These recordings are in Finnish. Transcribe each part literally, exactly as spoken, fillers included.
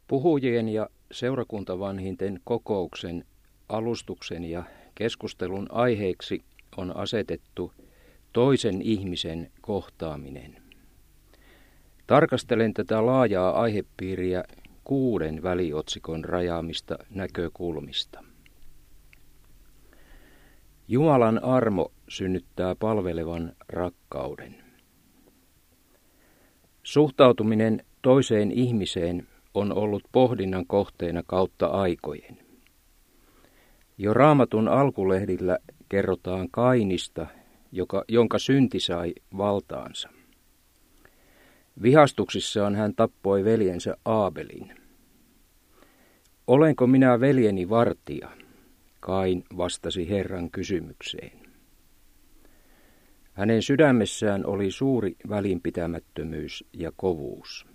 Puhujien ja seurakuntavanhinten kokouksen alustuksen ja keskustelun aiheeksi on asetettu toisen ihmisen kohtaaminen. Tarkastelen tätä laajaa aihepiiriä kuuden väliotsikon rajaamista näkökulmista. Jumalan armo synnyttää palvelevan rakkauden. Suhtautuminen toiseen ihmiseen on ollut pohdinnan kohteena kautta aikojen. Jo Raamatun alkulehdillä kerrotaan Kainista, joka, jonka synti sai valtaansa. Vihastuksissaan hän tappoi veljensä Aabelin. Olenko minä veljeni vartija? Kain vastasi Herran kysymykseen. Hänen sydämessään oli suuri välinpitämättömyys ja kovuus.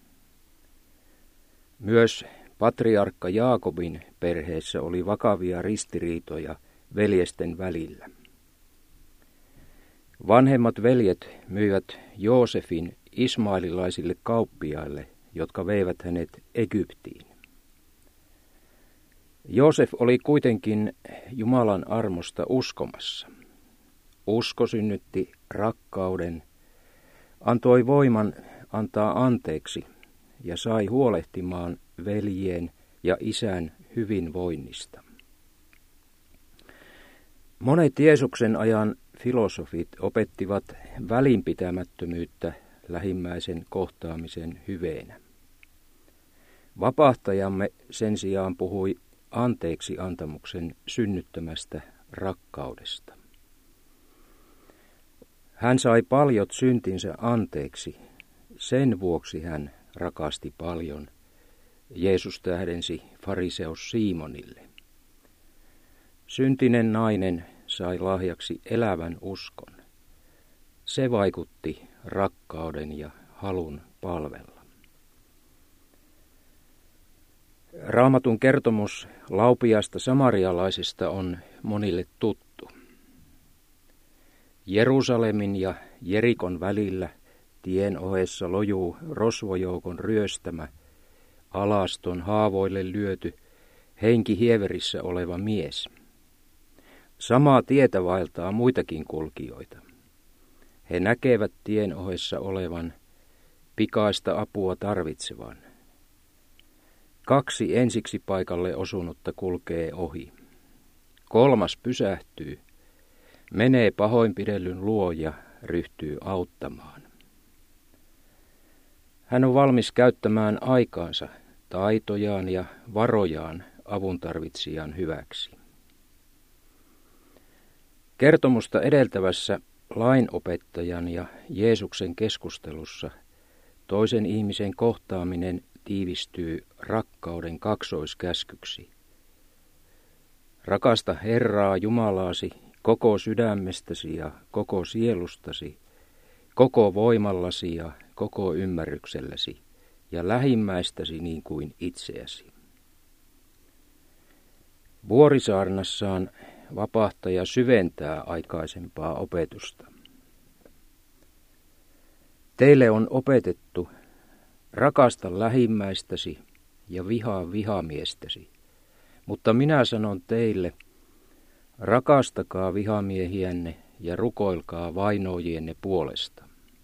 Myös patriarkka Jaakobin perheessä oli vakavia ristiriitoja veljesten välillä. Vanhemmat veljet myivät Joosefin ismaililaisille kauppiaille, jotka veivät hänet Egyptiin. Joosef oli kuitenkin Jumalan armosta uskomassa. Usko synnytti rakkauden, antoi voiman antaa anteeksi ja sai huolehtimaan veljien ja isän hyvinvoinnista. Monet Jeesuksen ajan filosofit opettivat välinpitämättömyyttä lähimmäisen kohtaamisen hyveenä. Vapahtajamme sen sijaan puhui anteeksi antamuksen synnyttämästä rakkaudesta. Hän sai paljot syntinsä anteeksi, sen vuoksi hän rakasti paljon, Jeesus tähdensi fariseus Simonille. Syntinen nainen sai lahjaksi elävän uskon. Se vaikutti rakkauden ja halun palvella. Raamatun kertomus laupiasta samarialaisesta on monille tuttu. Jerusalemin ja Jerikon välillä tien ohessa lojuu rosvojoukon ryöstämä, alaston haavoille lyöty, henki hieverissä oleva mies. Samaa tietä vaeltaa muitakin kulkijoita. He näkevät tien ohessa olevan pikaista apua tarvitsevan. Kaksi ensiksi paikalle osunutta kulkee ohi. Kolmas pysähtyy, menee pahoinpidellyn luo ja ryhtyy auttamaan. Hän on valmis käyttämään aikaansa, taitojaan ja varojaan avuntarvitsijan hyväksi. Kertomusta edeltävässä lainopettajan ja Jeesuksen keskustelussa toisen ihmisen kohtaaminen tiivistyy rakkauden kaksoiskäskyksi. Rakasta Herraa Jumalaasi koko sydämestäsi ja koko sielustasi, koko voimallasi ja koko ymmärrykselläsi ja lähimmäistäsi niin kuin itseäsi. Vuorisaarnassaan vapahtaja syventää aikaisempaa opetusta. Teille on opetettu, rakasta lähimmäistäsi ja vihaa vihamiestäsi, mutta minä sanon teille, rakastakaa vihamiehiänne ja rukoilkaa vainojienne puolesta.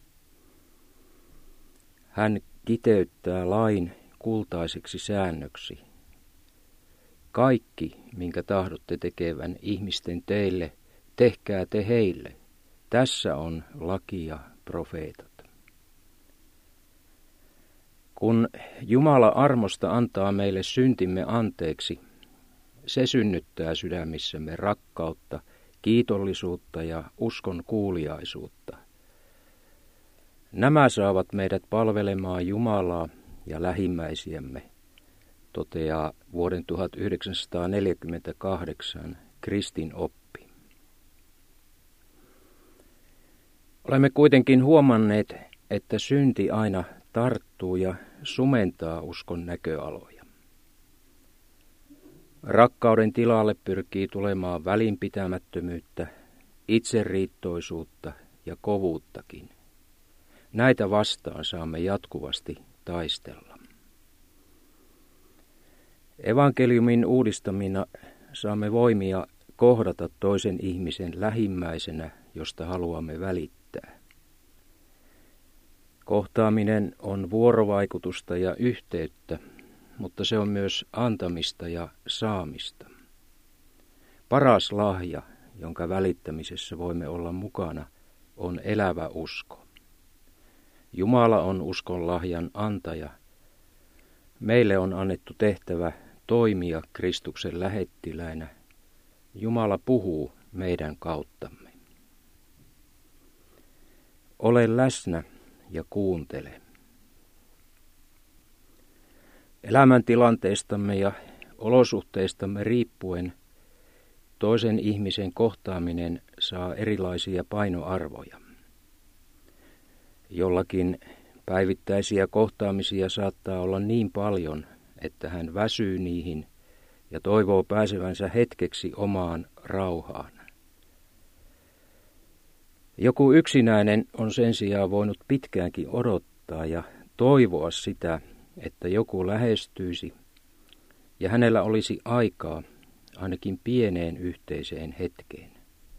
Hän kiteyttää lain kultaiseksi säännöksi. Kaikki, minkä tahdotte tekevän ihmisten teille, tehkää te heille. Tässä on laki ja profeetat. Kun Jumala armosta antaa meille syntimme anteeksi, se synnyttää sydämissämme rakkautta, kiitollisuutta ja uskon kuuliaisuutta. Nämä saavat meidät palvelemaan Jumalaa ja lähimmäisiämme, toteaa vuoden tuhatyhdeksänsataaneljäkymmentäkahdeksan Kristin oppi. Olemme kuitenkin huomanneet, että synti aina tarttuu ja sumentaa uskon näköaloja. Rakkauden tilalle pyrkii tulemaan välinpitämättömyyttä, itseriittoisuutta ja kovuuttakin. Näitä vastaan saamme jatkuvasti taistella. Evankeliumin uudistamina saamme voimia kohdata toisen ihmisen lähimmäisenä, josta haluamme välittää. Kohtaaminen on vuorovaikutusta ja yhteyttä, mutta se on myös antamista ja saamista. Paras lahja, jonka välittämisessä voimme olla mukana, on elävä usko. Jumala on uskon lahjan antaja. Meille on annettu tehtävä toimia Kristuksen lähettiläinä. Jumala puhuu meidän kauttamme. Ole läsnä ja kuuntele. Elämäntilanteestamme ja olosuhteistamme riippuen toisen ihmisen kohtaaminen saa erilaisia painoarvoja. Jollakin päivittäisiä kohtaamisia saattaa olla niin paljon, että hän väsyy niihin ja toivoo pääsevänsä hetkeksi omaan rauhaan. Joku yksinäinen on sen sijaan voinut pitkäänkin odottaa ja toivoa sitä, että joku lähestyisi ja hänellä olisi aikaa ainakin pieneen yhteiseen hetkeen.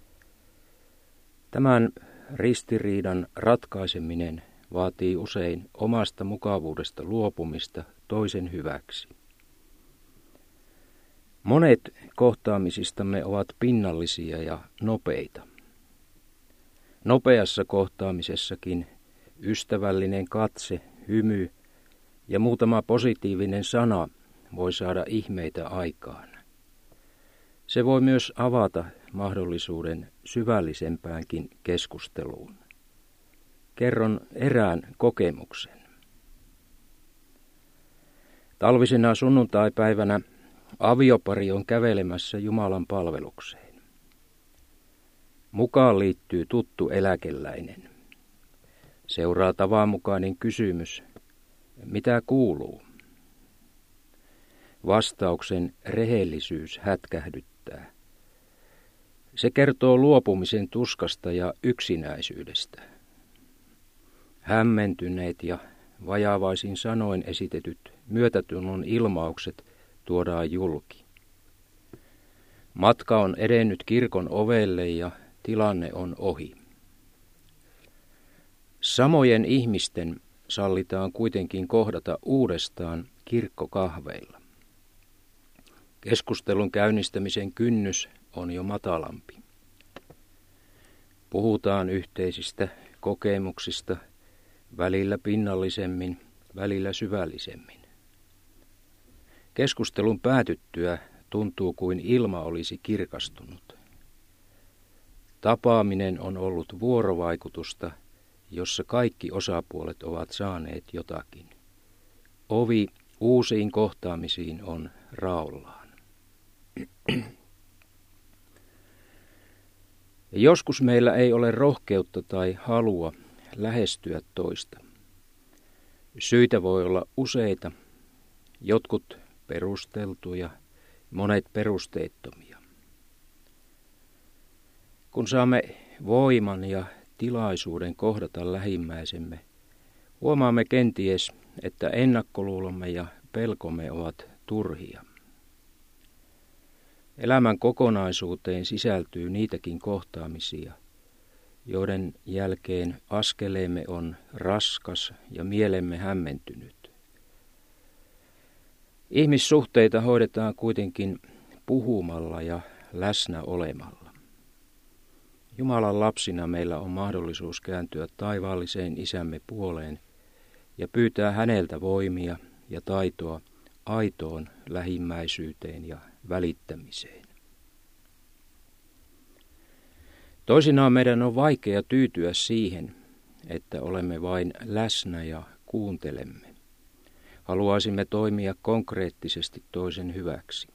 Tämän ristiriidan ratkaiseminen vaatii usein omasta mukavuudesta luopumista toisen hyväksi. Monet kohtaamisistamme ovat pinnallisia ja nopeita. Nopeassa kohtaamisessakin ystävällinen katse, hymy ja muutama positiivinen sana voi saada ihmeitä aikaan. Se voi myös avata mahdollisuuden syvällisempäänkin keskusteluun. Kerron erään kokemuksen. Talvisena sunnuntaipäivänä aviopari on kävelemässä Jumalan palvelukseen. Mukaan liittyy tuttu eläkeläinen. Seuraa tavanmukainen kysymys, mitä kuuluu? Vastauksen rehellisyys hätkähdyttää. Se kertoo luopumisen tuskasta ja yksinäisyydestä. Hämmentyneet ja vajavaisin sanoin esitetyt myötätunnon ilmaukset tuodaan julki. Matka on edennyt kirkon ovelle ja tilanne on ohi. Samojen ihmisten sallitaan kuitenkin kohdata uudestaan kirkkokahveilla. Keskustelun käynnistämisen kynnys on jo matalampi. Puhutaan yhteisistä kokemuksista, välillä pinnallisemmin, välillä syvällisemmin. Keskustelun päätyttyä tuntuu kuin ilma olisi kirkastunut. Tapaaminen on ollut vuorovaikutusta, jossa kaikki osapuolet ovat saaneet jotakin. Ovi uusiin kohtaamisiin on raollaan. Joskus meillä ei ole rohkeutta tai halua lähestyä toista. Syitä voi olla useita, jotkut perusteltuja, monet perusteettomia. Kun saamme voiman ja tilaisuuden kohdata lähimmäisemme, huomaamme kenties, että ennakkoluulomme ja pelkomme ovat turhia. Elämän kokonaisuuteen sisältyy niitäkin kohtaamisia, joiden jälkeen askeleemme on raskas ja mielemme hämmentynyt. Ihmissuhteita hoidetaan kuitenkin puhumalla ja läsnä olemalla. Jumalan lapsina meillä on mahdollisuus kääntyä taivaalliseen Isämme puoleen ja pyytää häneltä voimia ja taitoa aitoon lähimmäisyyteen ja välittämiseen. Toisinaan meidän on vaikea tyytyä siihen, että olemme vain läsnä ja kuuntelemme. Haluaisimme toimia konkreettisesti toisen hyväksi.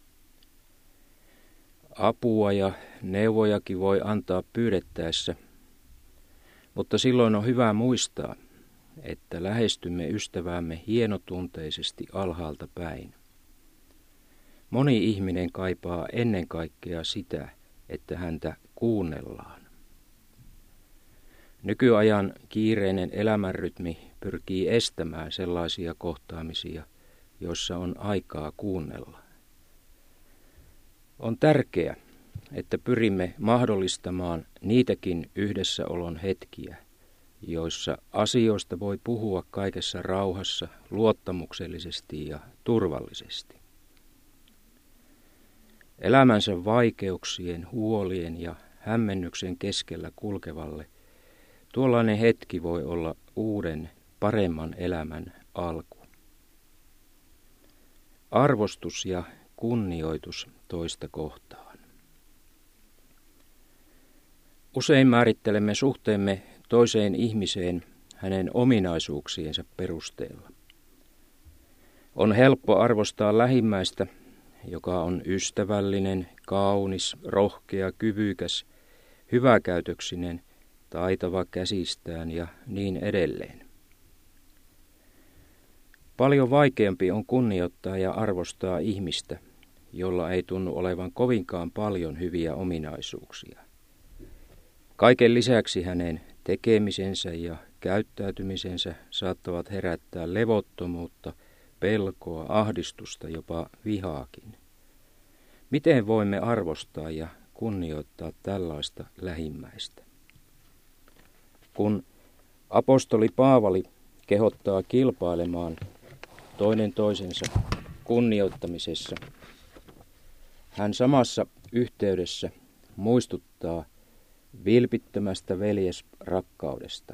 Apua ja neuvojakin voi antaa pyydettäessä, mutta silloin on hyvä muistaa, että lähestymme ystäväämme hienotunteisesti alhaalta päin. Moni ihminen kaipaa ennen kaikkea sitä, että häntä kuunnellaan. Nykyajan kiireinen elämänrytmi pyrkii estämään sellaisia kohtaamisia, joissa on aikaa kuunnella. On tärkeää, että pyrimme mahdollistamaan niitäkin yhdessäolon hetkiä, joissa asioista voi puhua kaikessa rauhassa, luottamuksellisesti ja turvallisesti. Elämänsä vaikeuksien, huolien ja hämmennyksen keskellä kulkevalle tuollainen hetki voi olla uuden, paremman elämän alku. Arvostus ja kunnioitus toista kohtaan. Usein määrittelemme suhteemme toiseen ihmiseen hänen ominaisuuksiensa perusteella. On helppo arvostaa lähimmäistä, joka on ystävällinen, kaunis, rohkea, kyvykäs, hyväkäytöksinen, taitava käsistään ja niin edelleen. Paljon vaikeampi on kunnioittaa ja arvostaa ihmistä, jolla ei tunnu olevan kovinkaan paljon hyviä ominaisuuksia. Kaiken lisäksi hänen tekemisensä ja käyttäytymisensä saattavat herättää levottomuutta, pelkoa, ahdistusta, jopa vihaakin. Miten voimme arvostaa ja kunnioittaa tällaista lähimmäistä? Kun apostoli Paavali kehottaa kilpailemaan toinen toisensa kunnioittamisessa, hän samassa yhteydessä muistuttaa vilpittömästä veljesrakkaudesta.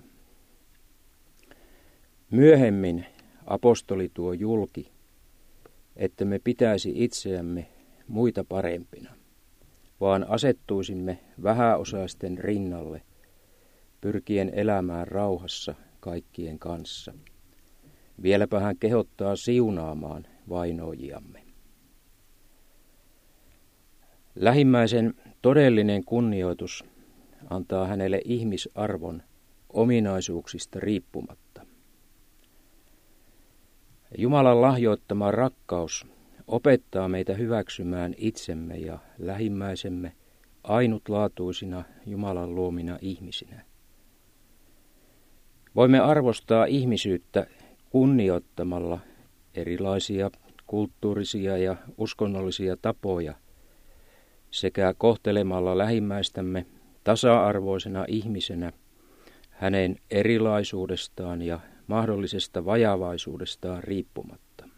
Myöhemmin apostoli tuo julki, että me pitäisi itseämme muita parempina, vaan asettuisimme vähäosaisten rinnalle, pyrkien elämään rauhassa kaikkien kanssa. Vieläpä hän kehottaa siunaamaan vainoajiamme. Lähimmäisen todellinen kunnioitus antaa hänelle ihmisarvon ominaisuuksista riippumatta. Jumalan lahjoittama rakkaus opettaa meitä hyväksymään itsemme ja lähimmäisemme ainutlaatuisina Jumalan luomina ihmisinä. Voimme arvostaa ihmisyyttä kunnioittamalla erilaisia kulttuurisia ja uskonnollisia tapoja sekä kohtelemalla lähimmäistämme tasa-arvoisena ihmisenä hänen erilaisuudestaan ja mahdollisesta vajavaisuudestaan riippumatta.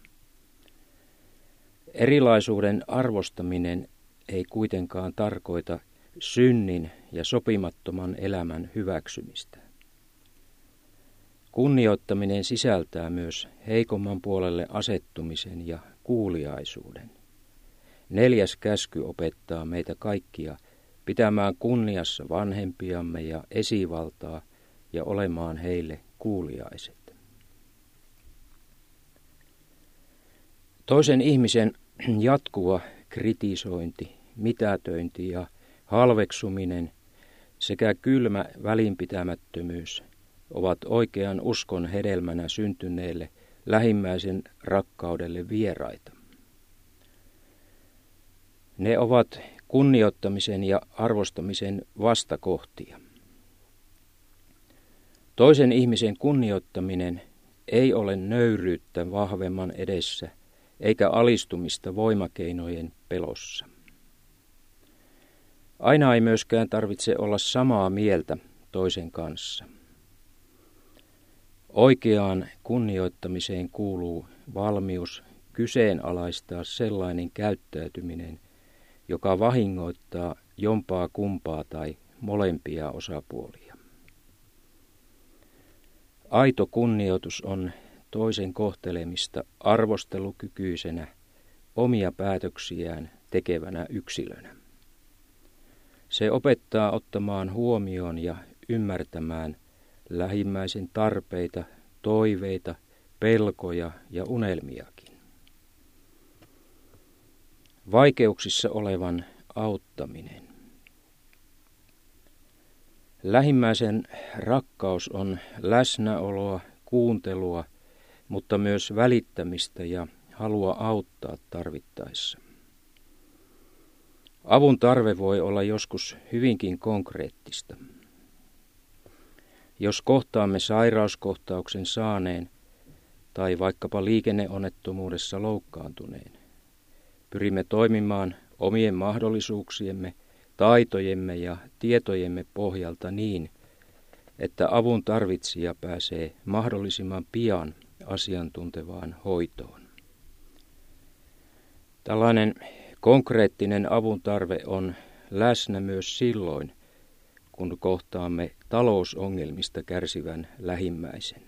Erilaisuuden arvostaminen ei kuitenkaan tarkoita synnin ja sopimattoman elämän hyväksymistä. Kunnioittaminen sisältää myös heikomman puolelle asettumisen ja kuuliaisuuden. Neljäs käsky opettaa meitä kaikkia pitämään kunniassa vanhempiamme ja esivaltaa ja olemaan heille kuuliaiset. Toisen ihmisen jatkuva kritisointi, mitätöinti ja halveksuminen sekä kylmä välinpitämättömyys ovat oikean uskon hedelmänä syntyneelle lähimmäisen rakkaudelle vieraita. Ne ovat kunnioittamisen ja arvostamisen vastakohtia. Toisen ihmisen kunnioittaminen ei ole nöyryyttä vahvemman edessä, eikä alistumista voimakeinojen pelossa. Aina ei myöskään tarvitse olla samaa mieltä toisen kanssa. Oikeaan kunnioittamiseen kuuluu valmius kyseenalaistaa sellainen käyttäytyminen, joka vahingoittaa jompaa kumpaa tai molempia osapuolia. Aito kunnioitus on toisen kohtelemista arvostelukykyisenä, omia päätöksiään tekevänä yksilönä. Se opettaa ottamaan huomioon ja ymmärtämään lähimmäisen tarpeita, toiveita, pelkoja ja unelmiakin. Vaikeuksissa olevan auttaminen. Lähimmäisen rakkaus on läsnäoloa, kuuntelua, mutta myös välittämistä ja halua auttaa tarvittaessa. Avun tarve voi olla joskus hyvinkin konkreettista. Jos kohtaamme sairauskohtauksen saaneen, tai vaikkapa liikenneonnettomuudessa loukkaantuneen. Pyrimme toimimaan omien mahdollisuuksiemme, taitojemme ja tietojemme pohjalta niin, että avun tarvitsija pääsee mahdollisimman pian asiantuntevaan hoitoon. Tällainen konkreettinen avun tarve on läsnä myös silloin, kun kohtaamme talousongelmista kärsivän lähimmäisen.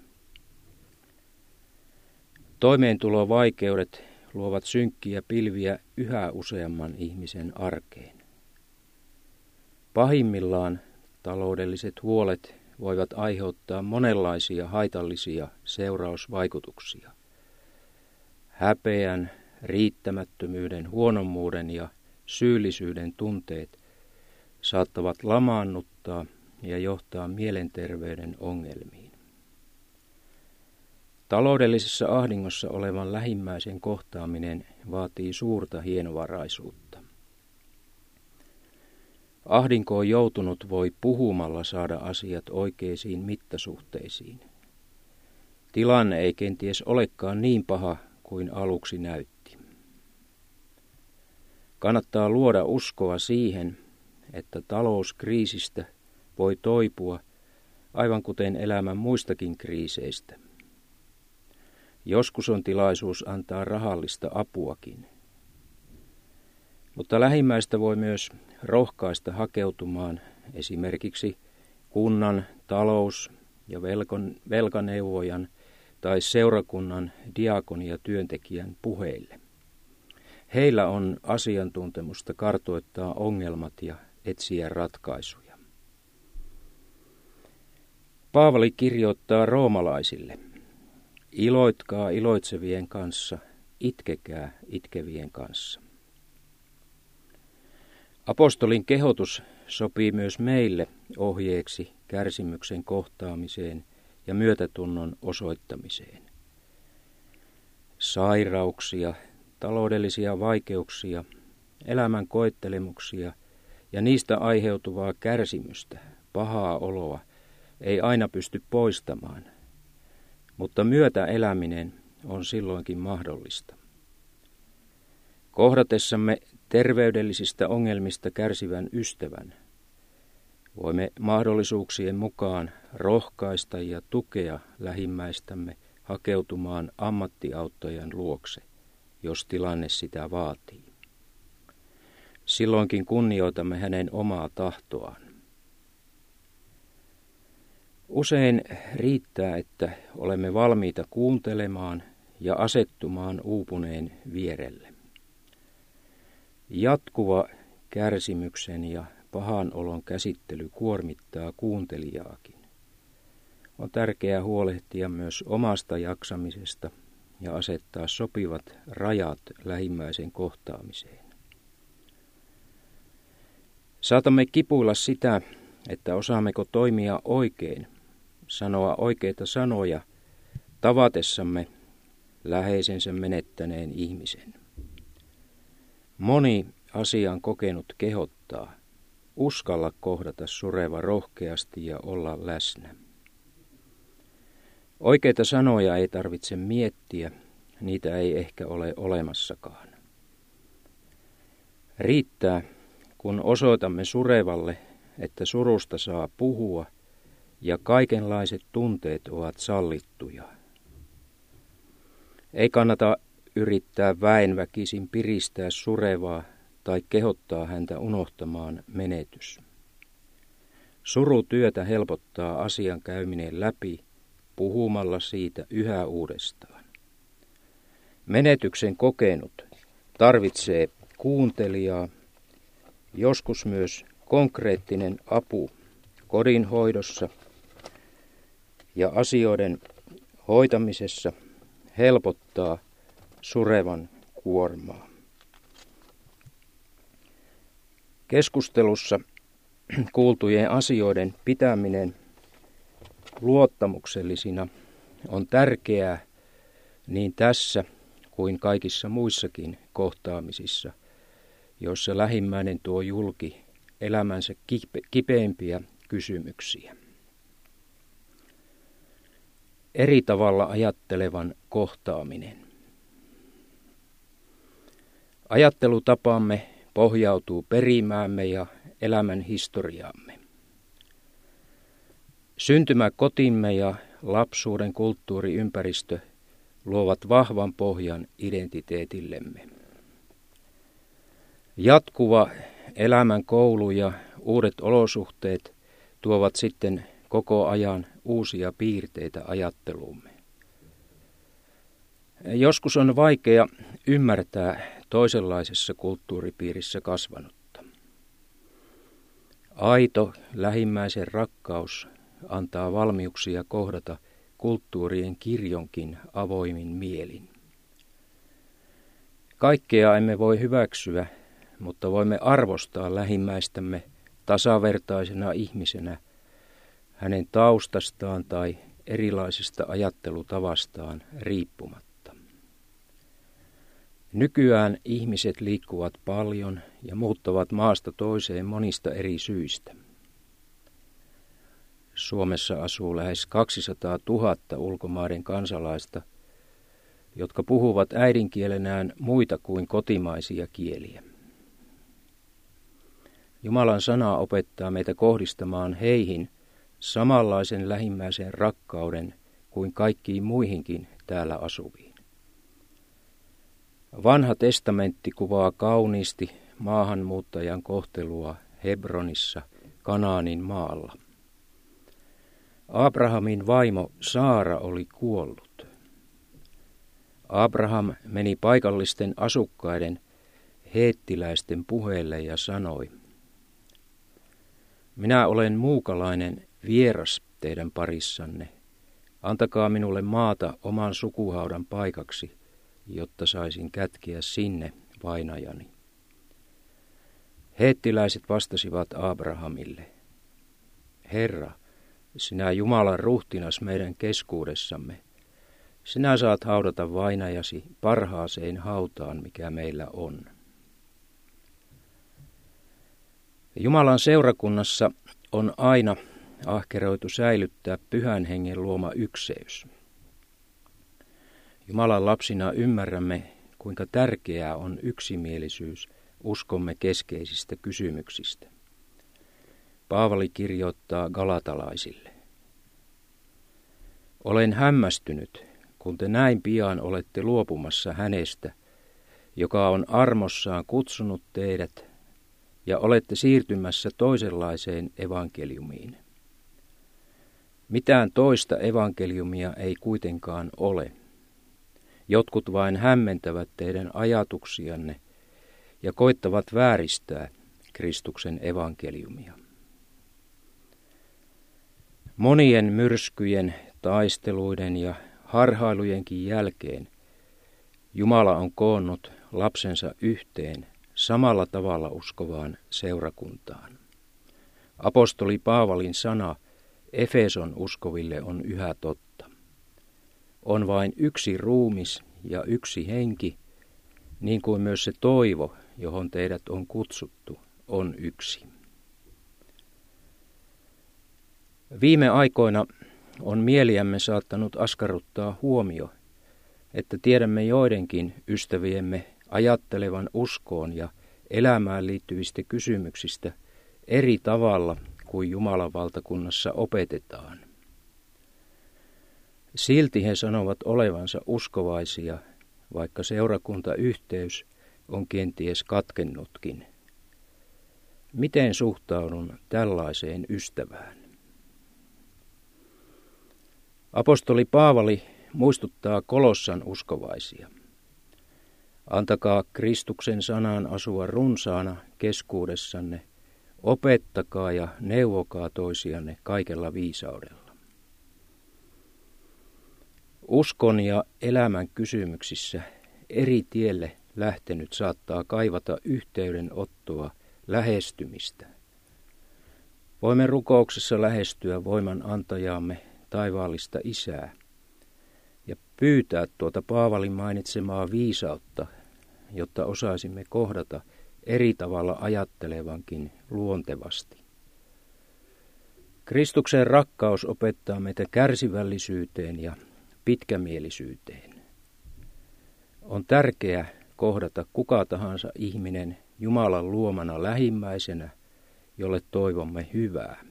Toimeentulovaikeudet luovat synkkiä pilviä yhä useamman ihmisen arkeen. Pahimmillaan taloudelliset huolet voivat aiheuttaa monenlaisia haitallisia seurausvaikutuksia. Häpeän, riittämättömyyden, huonommuuden ja syyllisyyden tunteet saattavat lamaannuttaa ja johtaa mielenterveyden ongelmiin. Taloudellisessa ahdingossa olevan lähimmäisen kohtaaminen vaatii suurta hienovaraisuutta. Ahdinkoon joutunut voi puhumalla saada asiat oikeisiin mittasuhteisiin. Tilanne ei kenties olekaan niin paha kuin aluksi näytti. Kannattaa luoda uskoa siihen, että talouskriisistä voi toipua aivan kuten elämän muistakin kriiseistä. Joskus on tilaisuus antaa rahallista apuakin. Mutta lähimmäistä voi myös rohkaista hakeutumaan esimerkiksi kunnan talous- ja velkon, velkaneuvojan tai seurakunnan diakonia-työntekijän puheille. Heillä on asiantuntemusta kartoittaa ongelmat ja etsiä ratkaisuja. Paavali kirjoittaa roomalaisille: iloitkaa iloitsevien kanssa, itkekää itkevien kanssa. Apostolin kehotus sopii myös meille ohjeeksi kärsimyksen kohtaamiseen ja myötätunnon osoittamiseen. Sairauksia, taloudellisia vaikeuksia, elämän koettelemuksia ja niistä aiheutuvaa kärsimystä, pahaa oloa ei aina pysty poistamaan, mutta myötäeläminen on silloinkin mahdollista. Kohdatessamme terveydellisistä ongelmista kärsivän ystävän voimme mahdollisuuksien mukaan rohkaista ja tukea lähimmäistämme hakeutumaan ammattiauttajan luokse, jos tilanne sitä vaatii. Silloinkin kunnioitamme hänen omaa tahtoaan. Usein riittää, että olemme valmiita kuuntelemaan ja asettumaan uupuneen vierelle. Jatkuva kärsimyksen ja pahan olon käsittely kuormittaa kuuntelijaakin. On tärkeää huolehtia myös omasta jaksamisesta ja asettaa sopivat rajat lähimmäisen kohtaamiseen. Saatamme kipuilla sitä, että osaammeko toimia oikein, sanoa oikeita sanoja tavatessamme läheisensä menettäneen ihmisen. Moni asian kokenut kehottaa, uskalla kohdata sureva rohkeasti ja olla läsnä. Oikeita sanoja ei tarvitse miettiä, niitä ei ehkä ole olemassakaan. Riittää, kun osoitamme surevalle, että surusta saa puhua ja kaikenlaiset tunteet ovat sallittuja. Ei kannata yrittää väen väkisin piristää surevaa tai kehottaa häntä unohtamaan menetys. Surutyötä helpottaa asian käyminen läpi puhumalla siitä yhä uudestaan. Menetyksen kokenut tarvitsee kuuntelijaa, joskus myös konkreettinen apu kodinhoidossa ja asioiden hoitamisessa helpottaa surevan kuormaa. Keskustelussa kuultujen asioiden pitäminen luottamuksellisina on tärkeää niin tässä kuin kaikissa muissakin kohtaamisissa, joissa lähimmäinen tuo julki elämänsä kipeimpiä kysymyksiä. eri tavalla ajattelevan kohtaaminen. Ajattelutapamme pohjautuu perimäämme ja elämän historiaamme. Syntymäkotimme ja lapsuuden kulttuuriympäristö luovat vahvan pohjan identiteetillemme. Jatkuva elämän koulu ja uudet olosuhteet tuovat sitten koko ajan uusia piirteitä ajatteluumme. Joskus on vaikea ymmärtää toisenlaisessa kulttuuripiirissä kasvanutta. Aito lähimmäisen rakkaus antaa valmiuksia kohdata kulttuurien kirjonkin avoimin mielin. Kaikkea emme voi hyväksyä, mutta voimme arvostaa lähimmäistämme tasavertaisena ihmisenä hänen taustastaan tai erilaisesta ajattelutavastaan riippumatta. Nykyään ihmiset liikkuvat paljon ja muuttavat maasta toiseen monista eri syistä. Suomessa asuu lähes kaksisataatuhatta ulkomaiden kansalaista, jotka puhuvat äidinkielenään muita kuin kotimaisia kieliä. Jumalan sana opettaa meitä kohdistamaan heihin samanlaisen lähimmäisen rakkauden kuin kaikkiin muihinkin täällä asuviin. Vanha testamentti kuvaa kauniisti maahanmuuttajan kohtelua Hebronissa, Kanaanin maalla. Abrahamin vaimo Saara oli kuollut. Abraham meni paikallisten asukkaiden heettiläisten puheelle ja sanoi: minä olen muukalainen vieras teidän parissanne. Antakaa minulle maata oman sukuhaudan paikaksi, jotta saisin kätkeä sinne vainajani. Heettiläiset vastasivat Abrahamille: Herra, sinä Jumalan ruhtinas meidän keskuudessamme. Sinä saat haudata vainajasi parhaaseen hautaan, mikä meillä on. Jumalan seurakunnassa on aina ahkeroitu säilyttää pyhän hengen luoma ykseys. Jumalan lapsina ymmärrämme, kuinka tärkeää on yksimielisyys uskomme keskeisistä kysymyksistä. Paavali kirjoittaa galatalaisille: olen hämmästynyt, kun te näin pian olette luopumassa hänestä, joka on armossaan kutsunut teidät, ja olette siirtymässä toisenlaiseen evankeliumiin. Mitään toista evankeliumia ei kuitenkaan ole. Jotkut vain hämmentävät teidän ajatuksianne ja koittavat vääristää Kristuksen evankeliumia. Monien myrskyjen, taisteluiden ja harhailujenkin jälkeen Jumala on koonnut lapsensa yhteen samalla tavalla uskovaan seurakuntaan. Apostoli Paavalin sana Efeson uskoville on yhä totta. On vain yksi ruumis ja yksi henki, niin kuin myös se toivo, johon teidät on kutsuttu, on yksi. Viime aikoina on mieliämme saattanut askarruttaa huomio, että tiedämme joidenkin ystäviemme ajattelevan uskoon ja elämään liittyvistä kysymyksistä eri tavalla kuin Jumalan valtakunnassa opetetaan. Silti he sanovat olevansa uskovaisia, vaikka seurakuntayhteys on kenties katkennutkin. Miten suhtaudun tällaiseen ystävään? Apostoli Paavali muistuttaa Kolossan uskovaisia: antakaa Kristuksen sanan asua runsaana keskuudessanne, opettakaa ja neuvokaa toisianne kaikella viisaudella. Uskon ja elämän kysymyksissä eri tielle lähtenyt saattaa kaivata yhteydenottoa, lähestymistä. Voimme rukouksessa lähestyä voiman antajaamme, taivaallista Isää, ja pyytää tuota Paavalin mainitsemaa viisautta, jotta osaisimme kohdata eri tavalla ajattelevankin luontevasti. Kristuksen rakkaus opettaa meitä kärsivällisyyteen ja pitkämielisyyteen. On tärkeää kohdata kuka tahansa ihminen Jumalan luomana lähimmäisenä, jolle toivomme hyvää.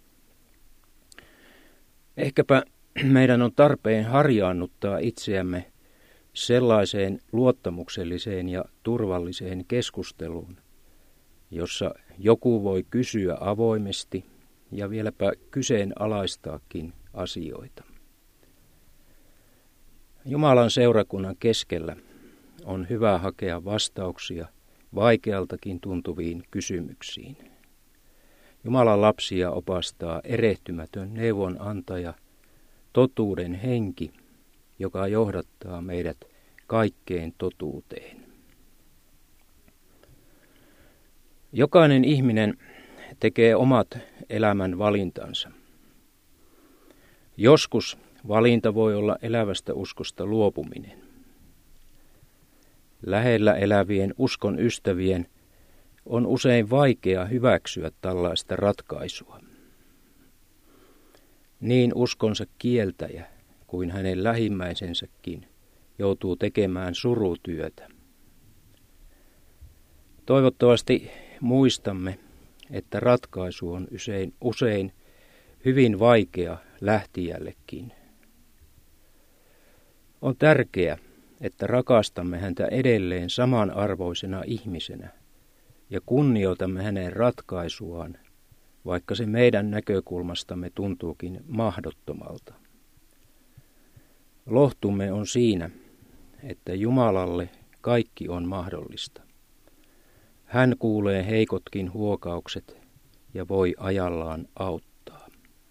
Ehkäpä meidän on tarpeen harjaannuttaa itseämme sellaiseen luottamukselliseen ja turvalliseen keskusteluun, jossa joku voi kysyä avoimesti ja vieläpä kyseenalaistaakin asioita. Jumalan seurakunnan keskellä on hyvä hakea vastauksia vaikealtakin tuntuviin kysymyksiin. Jumalan lapsia opastaa erehtymätön neuvonantaja, totuuden henki, joka johdattaa meidät kaikkeen totuuteen. Jokainen ihminen tekee omat elämän valintansa. Joskus valinta voi olla elävästä uskosta luopuminen. Lähellä elävien uskon ystävien on usein vaikea hyväksyä tällaista ratkaisua. Niin uskonsa kieltäjä kuin hänen lähimmäisensäkin joutuu tekemään surutyötä. Toivottavasti muistamme, että ratkaisu on usein, usein hyvin vaikea lähtijällekin. On tärkeää, että rakastamme häntä edelleen samanarvoisena ihmisenä ja kunnioitamme hänen ratkaisuaan, vaikka se meidän näkökulmastamme tuntuukin mahdottomalta. Lohtumme on siinä, että Jumalalle kaikki on mahdollista. Hän kuulee heikotkin huokaukset ja voi ajallaan auttaa.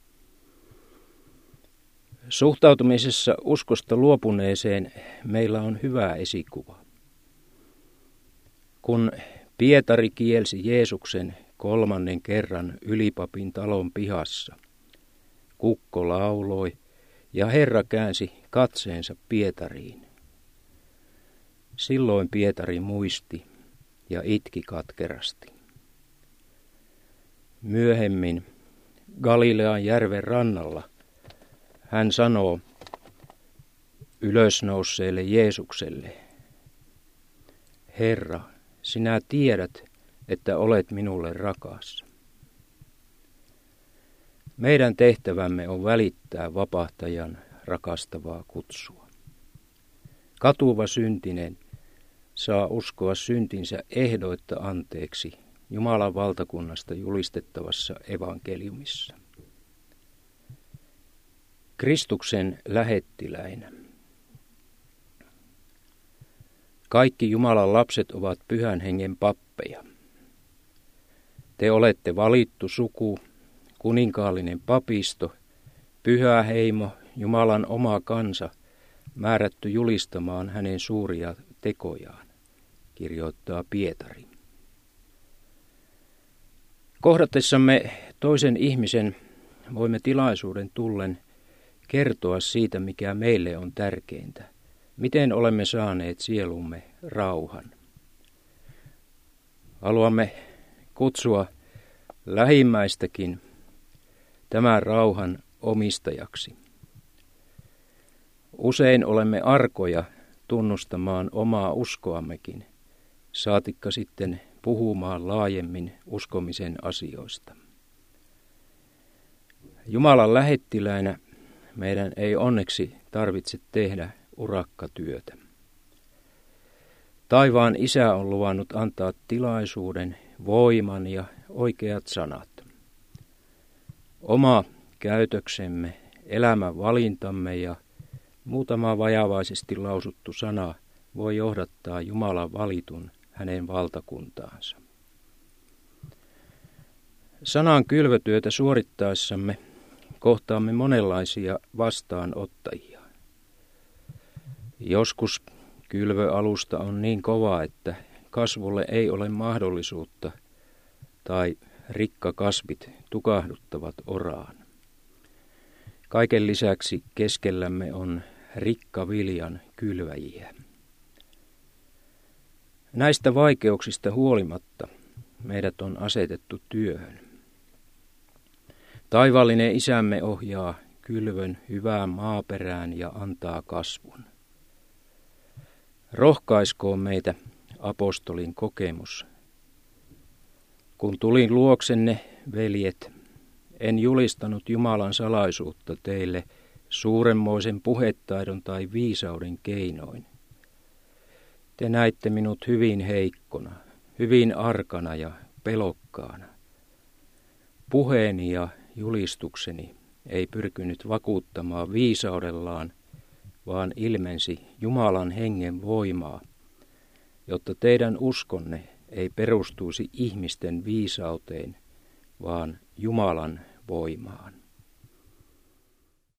Suhtautumisessa uskosta luopuneeseen meillä on hyvä esikuva. Kun Pietari kielsi Jeesuksen kolmannen kerran ylipapin talon pihassa, kukko lauloi ja Herra käänsi katseensa Pietariin. Silloin Pietari muisti ja itki katkerasti. Myöhemmin Galilean järven rannalla hän sanoo ylösnousseelle Jeesukselle: Herra, sinä tiedät, että olet minulle rakas. Meidän tehtävämme on välittää vapahtajan rakastavaa kutsua. Katuva syntinen saa uskoa syntinsä ehdoitta anteeksi Jumalan valtakunnasta julistettavassa evankeliumissa. Kristuksen lähettiläinä. Kaikki Jumalan lapset ovat Pyhän Hengen pappeja. Te olette valittu suku, kuninkaallinen papisto, pyhä heimo, Jumalan oma kansa, määrätty julistamaan hänen suuria tekojaan, kirjoittaa Pietari. Kohdatessamme toisen ihmisen voimme tilaisuuden tullen kertoa siitä, mikä meille on tärkeintä, miten olemme saaneet sielumme rauhan. Haluamme kutsua lähimmäistäkin tämän rauhan omistajaksi. Usein olemme arkoja tunnustamaan omaa uskoammekin, saatikka sitten puhumaan laajemmin uskomisen asioista. Jumalan lähettiläinä meidän ei onneksi tarvitse tehdä urakkatyötä. Taivaan Isä on luvannut antaa tilaisuuden, voiman ja oikeat sanat. Oma käytöksemme, elämän valintamme ja muutama vajavaisesti lausuttu sana voi johdattaa Jumalan valitun hänen valtakuntaansa. Sanan kylvötyötä suorittaessamme kohtaamme monenlaisia vastaanottajia. Joskus kylvöalusta on niin kova, että kasvulle ei ole mahdollisuutta tai rikkakasvit tukahduttavat oraan. Kaiken lisäksi keskellämme on rikkaviljan kylväjiä. Näistä vaikeuksista huolimatta meidät on asetettu työhön. Taivaallinen Isämme ohjaa kylvön hyvään maaperään ja antaa kasvun. Rohkaiskoon meitä apostolin kokemus. Kun tulin luoksenne, veljet, en julistanut Jumalan salaisuutta teille suuremmoisen puhetaidon tai viisauden keinoin. Te näitte minut hyvin heikkona, hyvin arkana ja pelokkaana. Puheeni ja julistukseni ei pyrkinyt vakuuttamaan viisaudellaan, vaan ilmensi Jumalan hengen voimaa, jotta teidän uskonne ei perustuisi ihmisten viisauteen, vaan Jumalan voimaan.